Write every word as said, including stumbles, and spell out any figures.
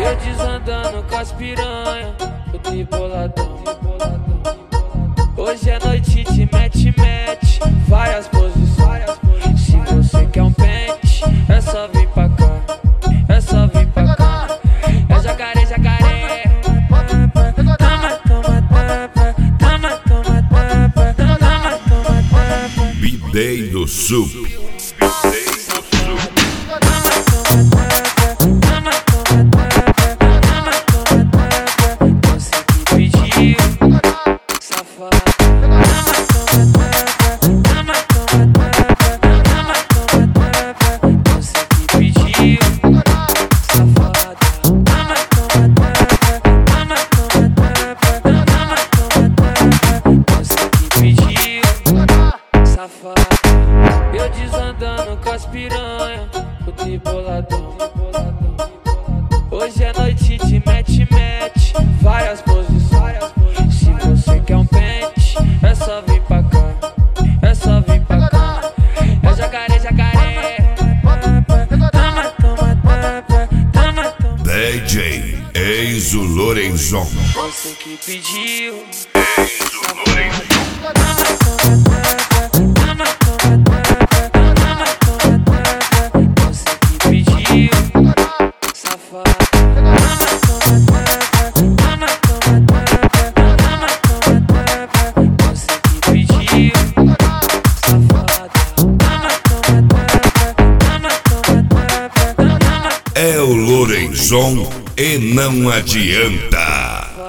Eu desandando com as piranha, eu tô boladão. Hoje é noite de mete-mete, várias posições. Se você quer um pente, é só vir pra cá, é só vir pra cá. É jacaré, jacaré. Toma, toma, tapa, toma, toma, tapa, toma, toma, tapa. B-Day do Sup. Eu desandando com as piranha, eu tô boladão. Hoje é noite de mete-mete, várias posições. Se você quer um pente, é só vir pra cá, é só vir pra cá. É jacaré, jacaré. Toma, toma, tapa, toma, toma. D J Enzo Lorenzon. Você que pediu. Enzo Lorenzon. É o Lorenzon e não adianta.